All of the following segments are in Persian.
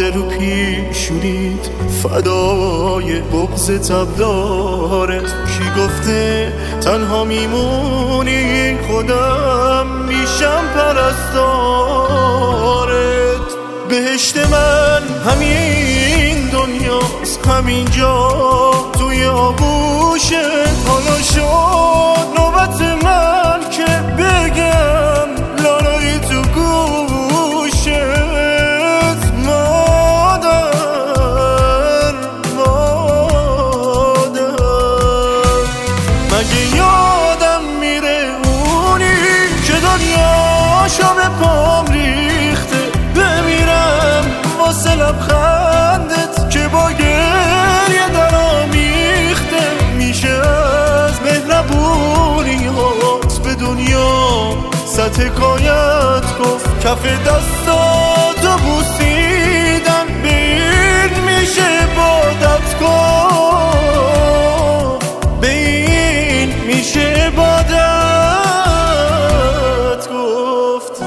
باده رو پیشونید فدای بغض تبدارت. کی گفته تنها میمونی خودم میشم پرستارت. بهشت من همین دنیاست همینجا توی آغوشت. حالا شد نوبت من که بگم لالایی تو گوشت. مادر مگه یادم میره اونی که دنیاشو به پام ریخته. بمیرم واسه لبخندت که با گریه درامیخته. میشه از مهربونیات به دنیا صد حکایت گفت. کف دستاتو بوسیدن به این میشه عبادت گفت. به این میشه عبادت گفت.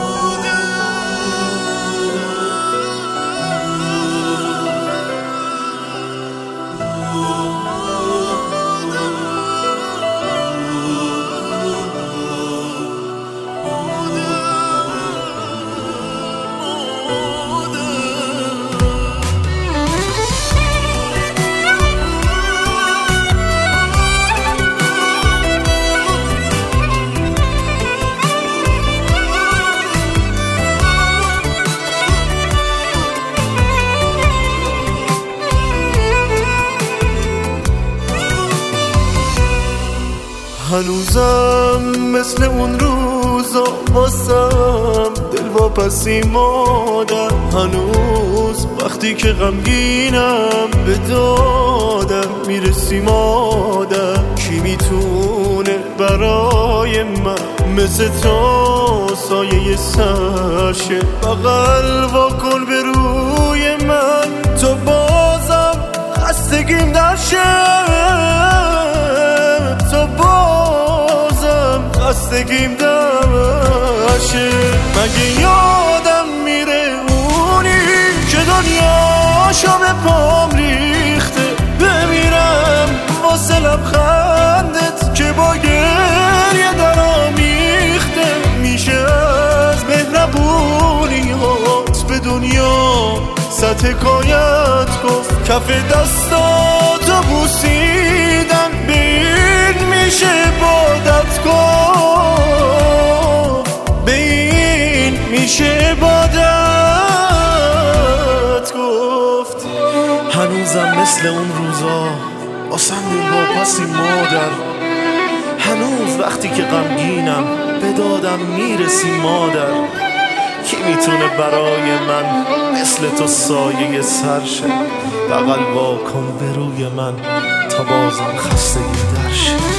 هنوزم مثل اون روزا واسم دلواپسی مادر. هنوز وقتی که غمگینم به دادم میرسی مادر. کی میتونه برای من مثل تو سایه سرشه؟ بغل واکن به روی من تو بازم خستگیم درشه. خستگیم درشه. مگه یادم میره اونی که دنیاشو به پام ریخته. بمیرم واسه لبخندت که با گریه درامیخته. میشه از مهربونیات به دنیا صد حکایت گفت. کف دستاتو بوسیدن به این میشه عبادت گفت. به این میشه عبادت گفت. هنوزم مثل اون روزا واسم دلواپسی مادر. هنوز وقتی که غمگینم به دادم میرسی مادر. کی میتونه برای من مثل تو سایه سرشه؟ بغل واکن به روی من تا بازم خستگی درشه.